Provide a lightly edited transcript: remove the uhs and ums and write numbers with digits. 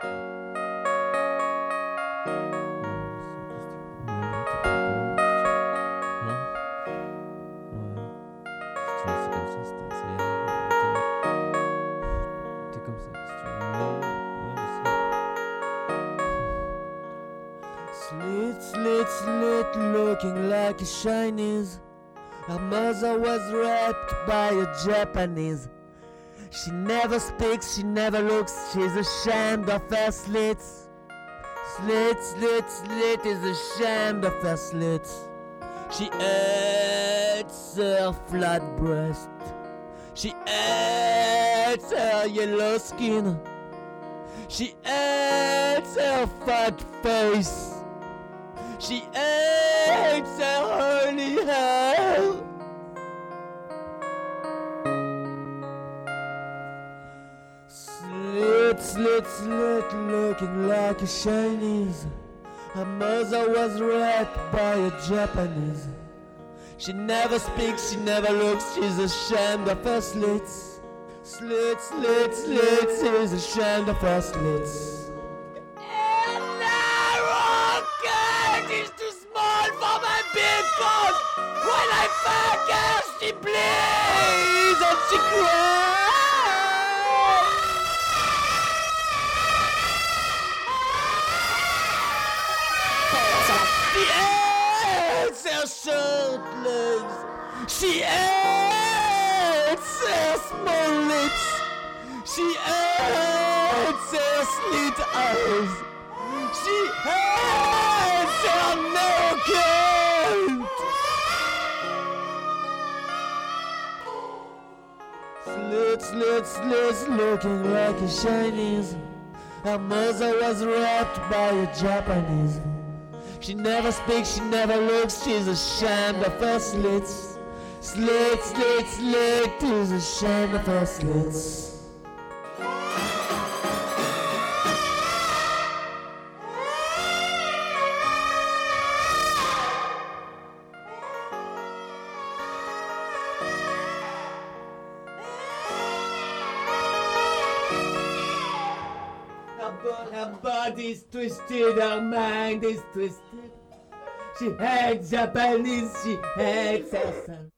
Slit, looking like a Chinese. Her mother was raped by a Japanese. She never speaks, she never looks, she's ashamed of her slits. Slit is ashamed of her slits. She hates her flat breast. She hates her yellow skin. She hates her fat face. She hates her holy hair. Slit, looking like a Chinese. Her mother was raped by a Japanese. She never speaks, she never looks, she's ashamed of her slits. Slit is ashamed of her slits. Is too small for my big cock. When I fuck her, she bleeds and she cries. She hates her short legs. She hates her small lips. She hates her slit eyes. She hates her naked. Slit, looking like a Chinese. Her mother was raped by a Japanese. She never speaks, she never looks, she's ashamed of her slits. Slit is ashamed of her slits. Her body's twisted, her mind is twisted. She hates Japanese, she hates herself.